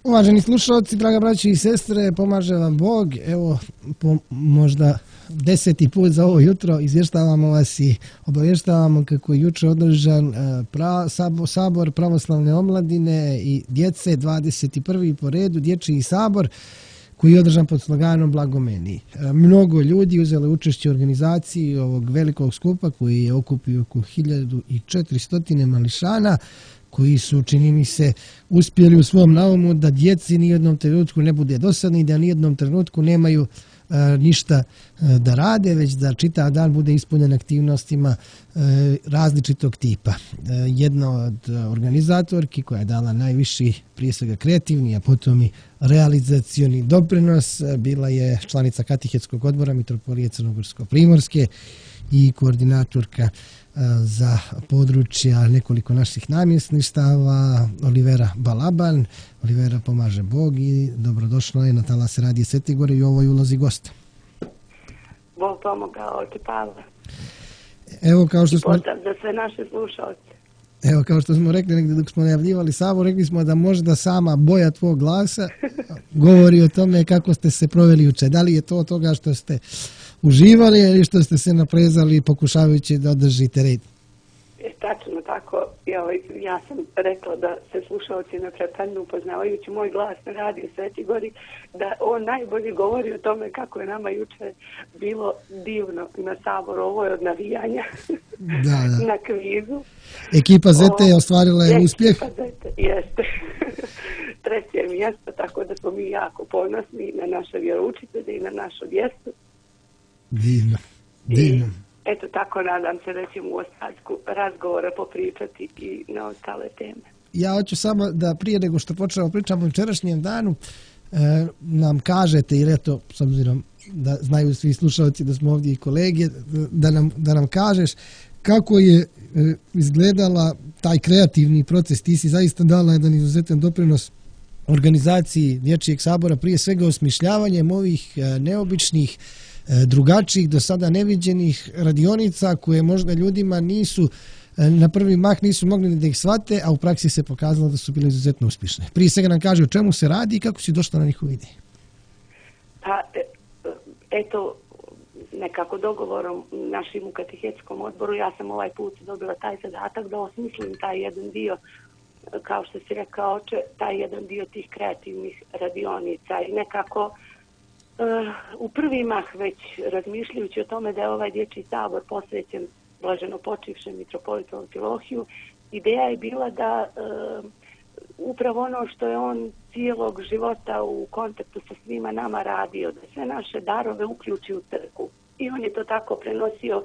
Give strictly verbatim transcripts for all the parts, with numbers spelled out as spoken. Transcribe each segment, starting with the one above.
Uvaženi slušalci, draga braći i sestre, pomaže vam Bog. Evo, po možda deseti put za ovo jutro izvještavamo vas i obavještavamo kako je juče održan pra, sabor, sabor pravoslavne omladine i djece, dvadeset prvi po redu, dječji sabor koji je održan pod sloganom Blagomeni. Mnogo ljudi uzelo učešće u organizaciji ovog velikog skupa koji je okupio oko hiljadu četiristo mališana, koji su, čini mi se, uspjeli u svom naumu da djeci nijednom trenutku ne bude dosadni, da nijednom trenutku nemaju e, ništa e, da rade, već da čitav dan bude ispunjen aktivnostima e, različitog tipa. E, jedna od organizatorki koja je dala najviši, prije svega kreativni, a potom i realizacioni doprinos, bila je članica Katehetskog odbora Mitropolije Crnogorsko-Primorske i koordinatorka za područja nekoliko naših namjesništava, Olivera Balaban. Olivera, pomaže Bog i dobrodošla je na Talase radije Svete Gore i u ovoj ulozi gosta. Bog pomogao, oče Pavle. Evo, kao što smo... Pozdrav za sve naše slušalce. Evo, kao što smo rekli negdje dok smo najavljivali sabor, rekli smo da možda sama boja tvog glasa govori o tome kako ste se proveli juče. Da li je to toga što ste uživali ili što ste se naprezali pokušavajući da održite red? Je tačno tako. Ja, ja sam rekla da se slušalci ne prepadnu upoznavajući moj glas na radiju Sveti Gori, da on najbolje govori o tome kako je nama juče bilo divno na saboru. Ovo je od navijanja da, da. na kvizu. Ekipa Zete je ostvarila je uspjeh. Ekipa Zete, jeste. Treće mjesto, tako da smo mi jako ponosni na naše vjeroučitelje i na našu djecu. Divno, divno. I, eto tako, nadam se da ćemo u ostatku razgovora popričati i na ostale teme. Ja hoću samo da prije nego što počnemo pričamo o jučerašnjem danu, e, nam kažete, ili eto, s obzirom da znaju svi slušalci da smo ovdje i kolege, da nam, da nam kažeš kako je e, izgledala taj kreativni proces. Ti si zaista dala jedan izuzetan doprinos organizaciji dječjeg sabora, prije svega osmišljavanjem ovih e, neobičnih, drugačijih, do sada neviđenih radionica koje možda ljudima nisu, na prvi mah nisu mogli da ih shvate, a u praksi se pokazalo da su bile izuzetno uspješne. Prije svega nam kaže o čemu se radi i kako si došla na njihove ideje. Pa, eto, nekako dogovorom našim u Katehetskom odboru, ja sam ovaj put dobila taj zadatak da osmislim taj jedan dio, kao što si rekao, oče, taj jedan dio tih kreativnih radionica i nekako Uh, u prvi mah već razmišljajući o tome da je ovaj dječji sabor posvećen blaženo počivšem mitropolitu Amfilohiju, ideja je bila da uh, upravo ono što je on cijelog života u kontaktu sa svima nama radio, da sve naše darove uključi u crkvu. I on je to tako prenosio uh,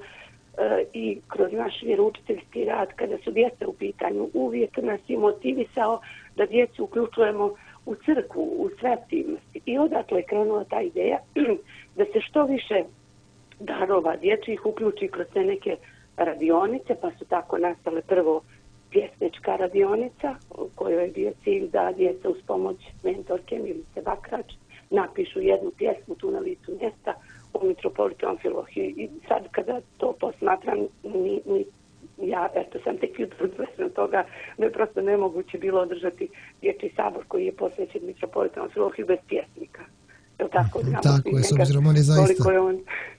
i kroz naš vjeroučiteljski rad kada su djeca u pitanju. Uvijek nas je motivisao da djecu uključujemo u crkvu, u sve aktivnosti. I odatle je krenula ta ideja da se što više darova dječjih uključi kroz te neke radionice, pa su tako nastale prvo pjesnička radionica, u kojoj je bio cilj da djeca uz pomoć mentorke Milice Bakrač napišu jednu pjesmu tu na licu mjesta u Mitropolitu Amfilohiju. I sad kada to posmatram, ni, ni ja eto sam tek jutro svjesna toga da je prosto nemoguće bilo održati dječji sabor koji je posvećen Mitropolitu Amfilohiju bez pjesnika. Je li tako? Znamo tako je, s obzirom on je zaista... koliko je on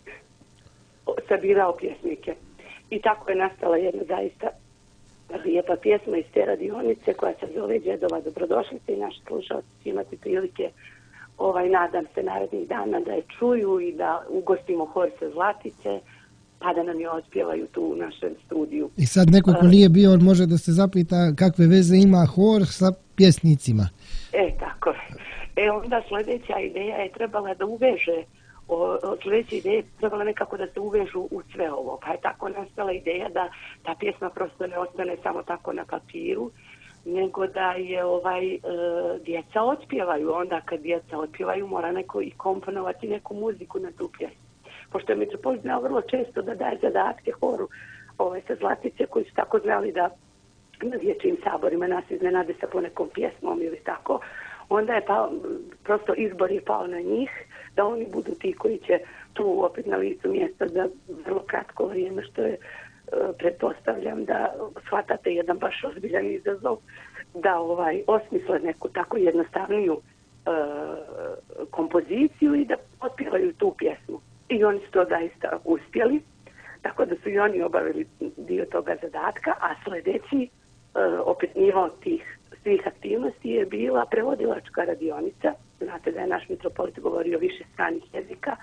sabirao pjesnike. I tako je nastala jedna zaista lijepa pjesma iz te radionice koja se zove Đedova dobrodošlica i naši slušalci će imati prilike, ovaj, nadam se, narednih dana da je čuju i da ugostimo hor sa Zlatice, pa da nam je otpjevaju tu u našem studiju. I sad neko ko nije bio, on može da se zapita kakve veze ima hor sa pjesnicima. E, tako je. E, onda sljedeća ideja je trebala da uveže, o, sljedeća ideja je trebala nekako da se uvežu u sve ovo. Pa je tako nastala ideja da ta pjesma prosto ne ostane samo tako na papiru, nego da je ovaj e, djeca otpjevaju. Onda kad djeca otpjevaju mora neko i komponovati neku muziku na tu pjesmu. Pošto je mitropolit znao vrlo često da daje zadatke horu ove sa Zlatice koji su tako znali da na dječjim saborima nas iznenade sa ponekom pjesmom ili tako, onda je pa, prosto izbor je pao na njih da oni budu ti koji će tu opet na licu mjesta za vrlo kratko vrijeme, što je, pretpostavljam da shvatate jedan baš ozbiljan izazov, da ovaj osmisle neku tako jednostavniju e, kompoziciju i da otpjevaju tu pjesmu. I oni su to zaista uspjeli, tako da su i oni obavili dio toga zadatka, a sljedeći e, opet nivo tih svih aktivnosti je bila prevodilačka radionica. Znate da je naš mitropolit govorio više stranih jezika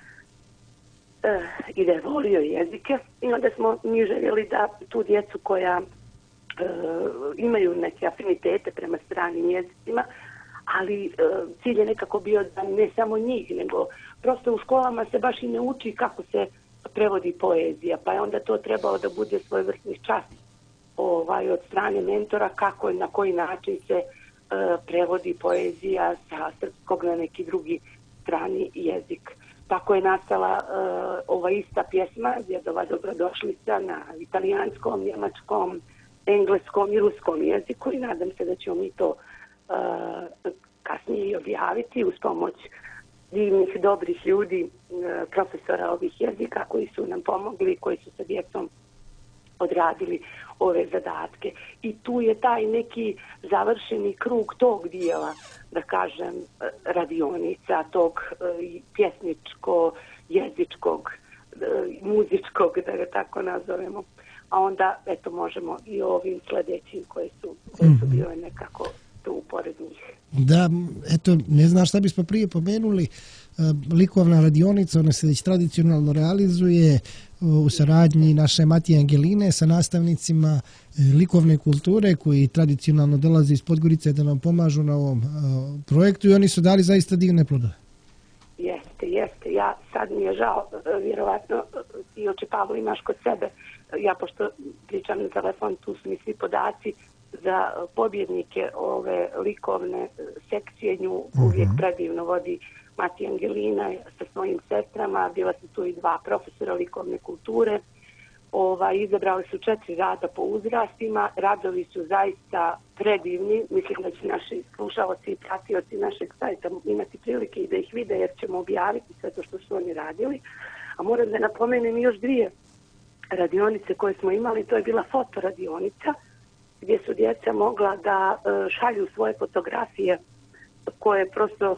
e, i da je volio jezike. I onda smo mi željeli da tu djecu koja e, imaju neke afinitete prema stranim jezicima, ali e, cilj je nekako bio da ne samo njih, nego prosto u školama se baš i ne uči kako se prevodi poezija, pa je onda to trebao da bude svojevrsni čas ovaj, od strane mentora kako i na koji način se e, prevodi poezija sa srpskog na neki drugi strani jezik. Tako je nastala e, ova ista pjesma, Djedova dobrodošlica, na italijanskom, njemačkom, engleskom i ruskom jeziku i nadam se da ćemo mi to e, kasnije i objaviti uz pomoć divnih, dobrih ljudi, e, profesora ovih jezika koji su nam pomogli, koji su sa djecom odradili ove zadatke. I tu je taj neki završeni krug tog dijela, da kažem, radionica, tog e, pjesničko, jezičkog, e, muzičkog, da ga tako nazovemo. A onda, eto, možemo i ovim sljedećim koji su, koji su bile nekako tu pored njih. Da, eto, ne znam šta bismo prije pomenuli, likovna radionica, ona se već tradicionalno realizuje u saradnji naše Matije Angeline sa nastavnicima likovne kulture koji tradicionalno dolaze iz Podgorice da nam pomažu na ovom projektu i oni su dali zaista divne plodove. Jeste, jeste. Ja sad mi je žao, vjerovatno ti oče Pavlo imaš kod sebe, ja pošto pričam na telefon, tu su mi svi podaci za pobjednike ove likovne sekcije, nju uvijek predivno vodi Matija Angelina sa svojim sestrama, bila su tu i dva profesora likovne kulture, ovaj, izabrali su četiri rada po uzrastima, radovi su zaista predivni, mislim da će naši slušalci i pratioci našeg sajta imati prilike i da ih vide jer ćemo objaviti sve to što su oni radili, a moram da napomenem još dvije radionice koje smo imali, to je bila fotoradionica, gdje su djeca mogla da uh, šalju svoje fotografije koje prosto uh,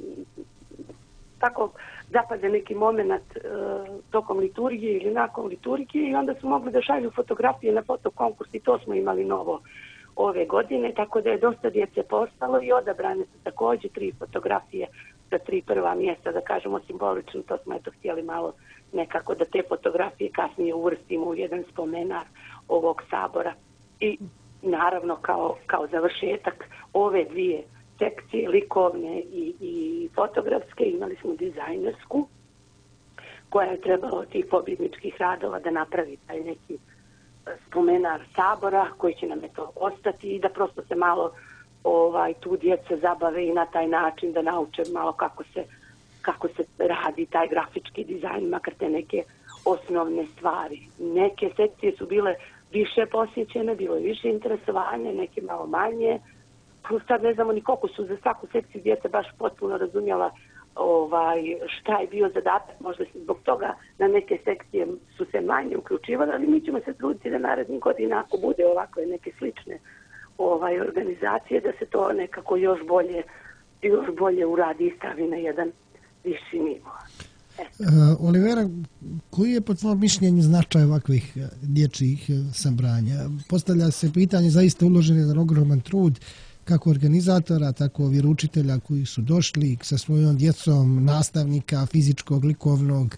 tako zapade neki moment uh, tokom liturgije ili nakon liturgije i onda su mogli da šalju fotografije na fotokonkurs i to smo imali novo ove godine, tako da je dosta djece postalo i odabrane su također tri fotografije za tri prva mjesta, da kažemo simbolično, to smo eto htjeli malo nekako da te fotografije kasnije uvrstimo u jedan spomenar ovog sabora. I naravno kao, kao završetak ove dvije sekcije, likovne i, i fotografske, imali smo dizajnersku koja je trebala od tih pobjedničkih radova da napravi taj neki spomenar sabora koji će nam to ostati i da prosto se malo ovaj, tu djeca zabave i na taj način da nauče malo kako se, kako se radi taj grafički dizajn, makar te neke osnovne stvari. Neke sekcije su bile više posjećene, bilo je više interesovanje, neke malo manje. Sad ne znamo ni koliko su za svaku sekciju djeca baš potpuno razumjela ovaj, šta je bio zadatak, možda se zbog toga na neke sekcije su se manje uključivali, ali mi ćemo se truditi da narednih godina ako bude ovakve neke slične ovaj, organizacije, da se to nekako još bolje, još bolje uradi i stavi na jedan viši nivo. Uh, Olivera, koji je po tvojom mišljenju značaj ovakvih dječjih sabranja? Postavlja se pitanje, zaista uložen jedan ogroman trud kako organizatora, tako vjeroučitelja koji su došli sa svojom djecom, nastavnika fizičkog, likovnog,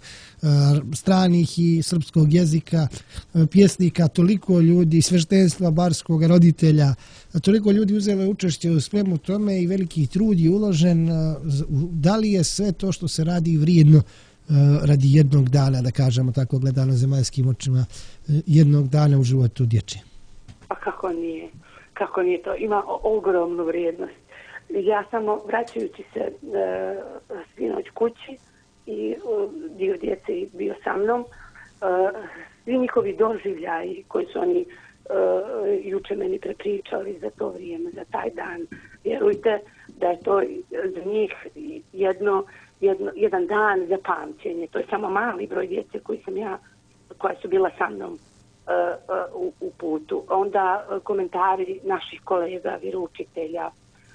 stranih i srpskog jezika, pjesnika, toliko ljudi, sveštenstva barskog, roditelja, toliko ljudi uzelo učešće u svemu tome i veliki trud je uložen. Da li je sve to što se radi vrijedno radi jednog dana, da kažemo tako gledano zemaljskim očima, jednog dana u životu dječje? Pa kako nije? Kako nije to? Ima ogromnu vrijednost. Ja samo vraćajući se e, sinoć kući i e, dio djece bio sa mnom, e, svi njihovi doživljaji koji su oni e, juče meni prepričali za to vrijeme, za taj dan, vjerujte da je to za njih jedno, jedno, jedan dan za pamćenje. To je samo mali broj djece koji sam ja, koja su bila sa mnom u, u putu. Onda komentari naših kolega, vjeroučitelja,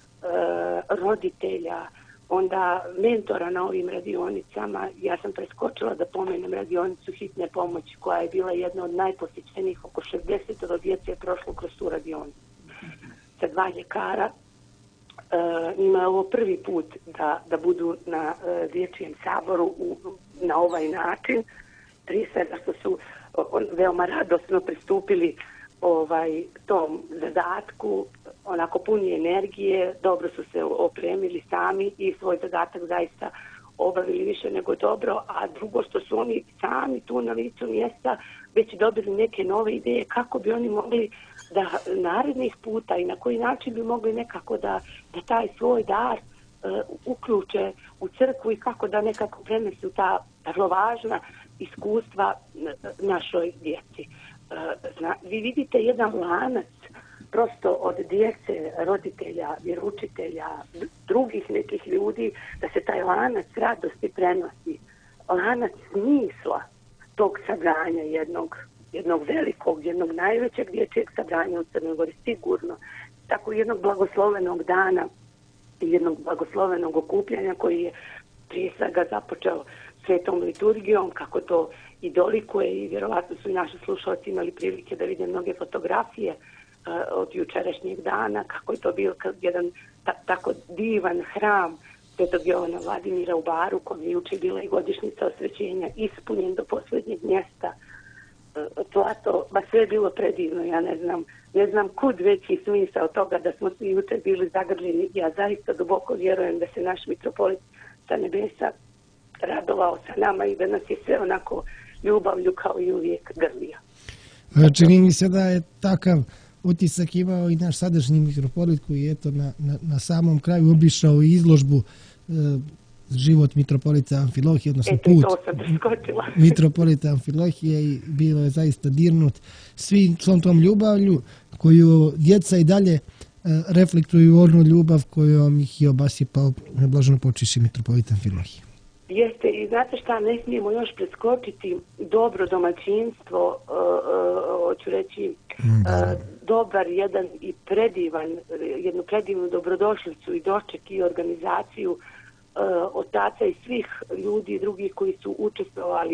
roditelja, onda mentora na ovim radionicama. Ja sam preskočila da pomenem radionicu hitne pomoći koja je bila jedna od najposjećenijih, oko šezdeset djece je prošlo kroz tu radionicu. Sa dva ljekara. Uh, njima je ovo prvi put da, da budu na uh, dječjem saboru u, na ovaj način. Prije svega što su on, veoma radosno pristupili ovaj, tom zadatku, onako puni energije, dobro su se opremili sami i svoj zadatak zaista obavili više nego dobro, a drugo što su oni sami tu na licu mjesta već dobili neke nove ideje kako bi oni mogli da narednih puta i na koji način bi mogli nekako da, da taj svoj dar uh, uključe u crkvu i kako da nekako prenesu ta vrlo važna iskustva našoj djeci. Uh, zna, vi vidite jedan lanac prosto od djece, roditelja, vjeroučitelja, drugih nekih ljudi, da se taj lanac radosti prenosi. Lanac smisla tog sabranja jednog, jednog velikog, jednog najvećeg dječjeg sabranja u Crnoj Gori, sigurno. Tako jednog blagoslovenog dana i jednog blagoslovenog okupljanja koji je prije svega započeo svetom liturgijom, kako to i dolikuje, i vjerovatno su i naši slušalci imali prilike da vide mnoge fotografije od jučerašnjeg dana, kako je to bio jedan ta, tako divan hram Svetog Jovana Vladimira u Baru, koji je juče bila i godišnjica osvećenja, ispunjen do posljednjeg mjesta. To, ba sve je bilo predivno, ja ne znam, ne znam kud veći smisao toga da smo svi juče bili zagrljeni. Ja zaista duboko vjerujem da se naš mitropolit sa nebesa radovao sa nama i da nas je sve onako ljubavlju kao i uvijek grlio. Čini mi se da je takav utisak imao i naš sadašnji mitropolit koji je eto na, na, na samom kraju obišao izložbu e, život mitropolita Amfilohije, odnosno Eto, put mitropolita Amfilohije, i bilo je zaista dirnut svim svom tom ljubavlju koju djeca i dalje e, reflektuju onu ljubav kojom ih je obasipao blaženo počivši mitropolita Amfilohije. Jeste, i znate šta, ne smijemo još preskočiti dobro domaćinstvo, uh, uh, hoću reći, uh, dobar jedan i predivan, jednu predivnu dobrodošlicu i doček i organizaciju uh, otaca i svih ljudi i drugih koji su učestvovali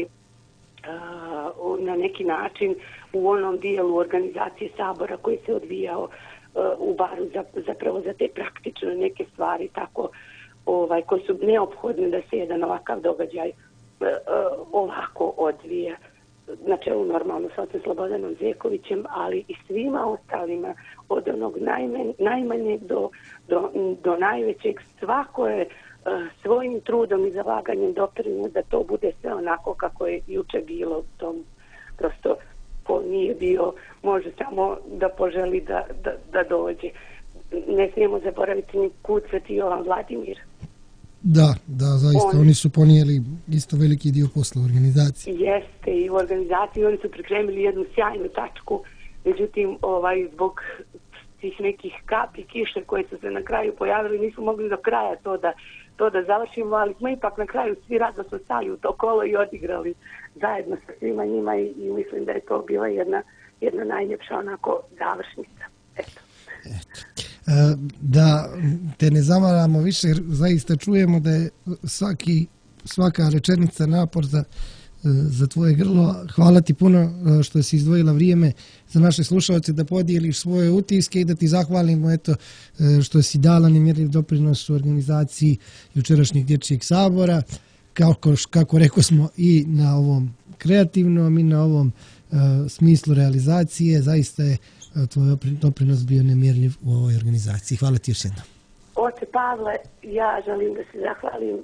uh, na neki način u onom dijelu organizacije sabora koji se odvijao uh, u Baru, za, zapravo za te praktične neke stvari, tako ovaj, koji su neophodni da se jedan ovakav događaj uh, ovako odvije. Na čelu normalno sa ocem Slobodanom Zekovićem, ali i svima ostalima, od onog najmen, najmanjeg do, do, do najvećeg. Svako je uh, svojim trudom i zalaganjem doprinio da to bude sve onako kako je juče bilo. Tom prosto ko nije bio može samo da poželi da, da, da dođe. Ne smijemo zaboraviti ni kud Sveti Jovan Vladimir. Da, da, zaista, on, oni su ponijeli isto veliki dio posla u organizaciji. Jeste, i u organizaciji oni su pripremili jednu sjajnu tačku, međutim, ovaj, zbog tih nekih kapi kiše koje su se na kraju pojavili, nisu mogli do kraja to da, to da završimo, ali smo ipak na kraju svi radosno stali u to kolo i odigrali zajedno sa svima njima, i, i mislim da je to bila jedna, jedna najljepša onako završnica. Eto. Eto. Da te ne zamaramo više, zaista čujemo da je svaki, svaka rečenica napor za, za tvoje grlo. Hvala ti puno što si izdvojila vrijeme za naše slušalce da podijeliš svoje utiske i da ti zahvalimo eto, što si dala nemjerljiv doprinos u organizaciji jučerašnjeg dječjeg sabora, kako, kako rekao smo, i na ovom kreativnom i na ovom uh, smislu realizacije. Zaista je tvoj doprinos bio nemjerljiv u ovoj organizaciji. Hvala ti još jednom. Oče Pavle, ja želim da se zahvalim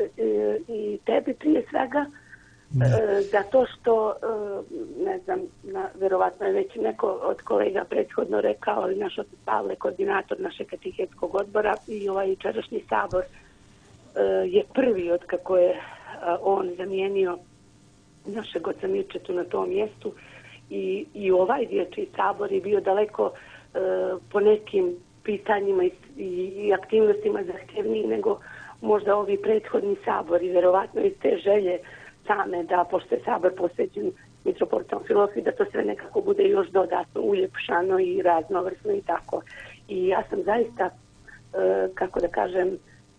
i tebi prije svega da. za to što, ne znam, na, verovatno je već neko od kolega prethodno rekao, ali naš otac Pavle, koordinator našeg katehetskog odbora, i ovaj jučerašnji sabor je prvi od kako je on zamijenio našeg oca Mirčetu na tom mjestu. I, i ovaj dječji sabor je bio daleko e, po nekim pitanjima i, i, i aktivnostima zahtjevniji nego možda ovi prethodni sabori. Vjerovatno iz te želje same da, pošto je sabor posvećen mitropolitom Filofije, da to sve nekako bude još dodatno uljepšano i raznovrsno i tako. I ja sam zaista, kako da kažem,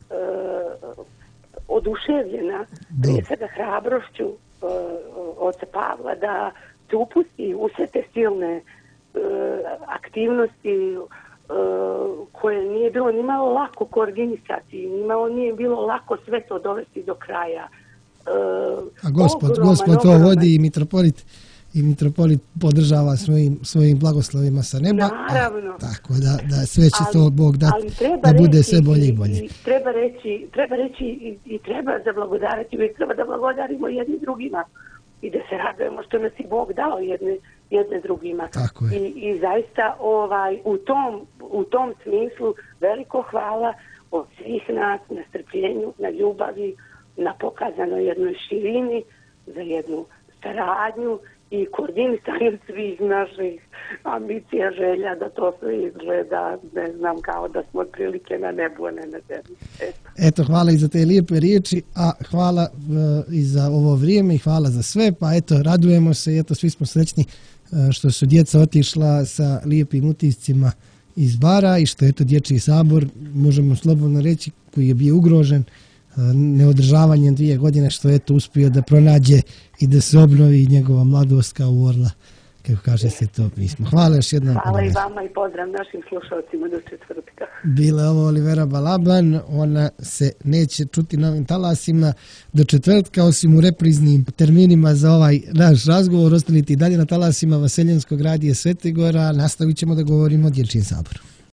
oduševljena prije svega hrabrošću oca Pavla da se upusti u sve te silne aktivnosti koje nije bilo ni malo lako koordinisati, ni malo nije bilo lako sve to dovesti do kraja. A gospod, ogroman, gospod to ogroman. Vodi i mitropolit i mitropolit podržava svojim, svojim blagoslovima sa neba. Naravno. A, tako da, da sve će ali, to Bog dati da reći, bude sve bolje i bolje. I, treba reći, treba reći i, i treba zablagodariti, uvijek treba da blagodarimo jedni drugima i da se radujemo što nas i Bog dao jedne, jedne drugima. Tako je. I, i zaista ovaj, u, tom, u tom smislu veliko hvala od svih nas na strpljenju, na ljubavi, na pokazanoj jednoj širini, za jednu saradnju i koordinisanju svih naših ambicija, želja, da to sve izgleda, ne znam, kao da smo otprilike na nebu, a ne na zemlji. Eto. Eto, hvala i za te lijepe riječi, a hvala e, i za ovo vrijeme i hvala za sve, pa eto, radujemo se, eto, svi smo srećni e, što su djeca otišla sa lijepim utiscima iz bara i što je to dječji sabor, možemo slobodno reći, koji je bio ugrožen neodržavanjem dvije godine, što je to uspio da pronađe i da se obnovi njegova mladost kao u orla, kako kaže se to pismo. Hvala još jednom. Hvala i vama i pozdrav našim slušalcima do četvrtka. Bila je ovo Olivera Balaban, ona se neće čuti na ovim talasima do četvrtka, osim u repriznim terminima za ovaj naš razgovor. Ostanite i dalje na talasima Vaseljenskog radija Svete Gora, nastavit ćemo da govorimo o dječjem saboru.